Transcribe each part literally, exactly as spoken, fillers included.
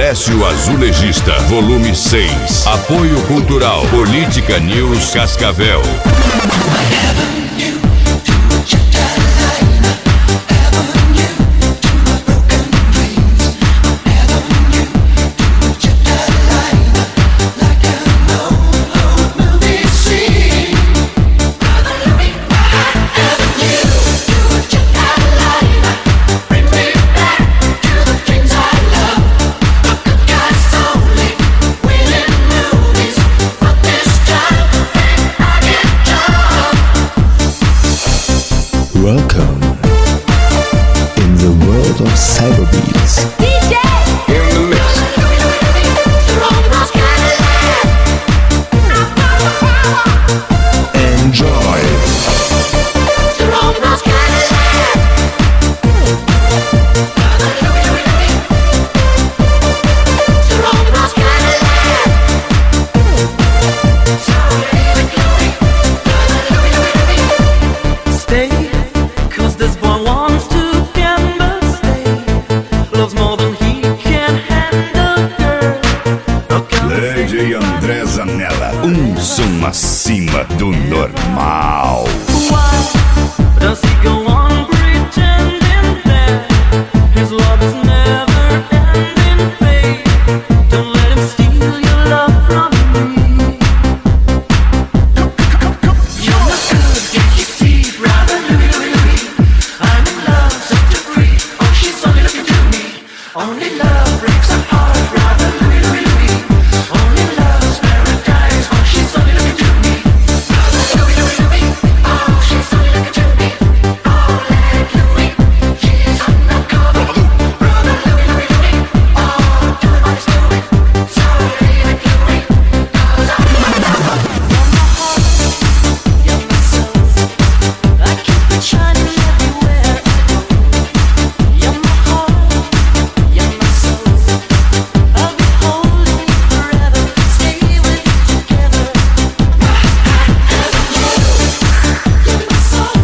Alessio Azulejista, volume seis. Apoio Cultural Política News Cascavel. Welcome in the world of cyberbeats. D J In the mix. Enjoy. Stay, 'cause this boy wants to gamble. Stay, loves more than he can handle. Girl, D J André Zanella. Um som acima do normal. why does he go on pretending that his love is never ending? Babe, don't let him steal your love from me. You're not good, get your teeth rather Louis, Louis, Louis. I'm in love, set to free. Oh, she's only looking to me. Only love breaks a heart, rather Louis, Louis, Louis. Only love's paradise. Oh, she's only looking to me. Rather Louis, Louis, Louis. Oh, she's only looking to me. Oh, like Louis, she's undercover. Brother Louis, Louis, Louis. Oh, doing what he's doing. Sorry, like Louis, 'cause I'm in love. You're my soul. I keep it shining everywhere I go. You're my heart. You're my soul. I'll be holding you forever. Stay with you together. You're my soul.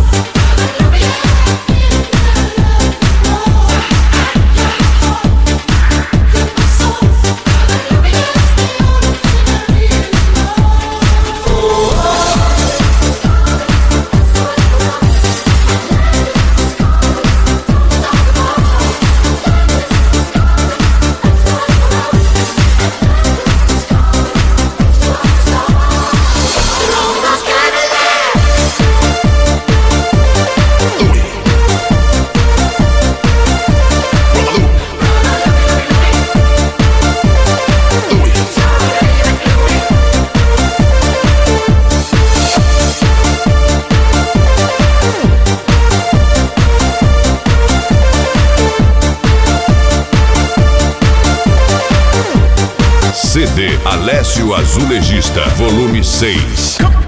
C D Alessio Azulejista, volume seis.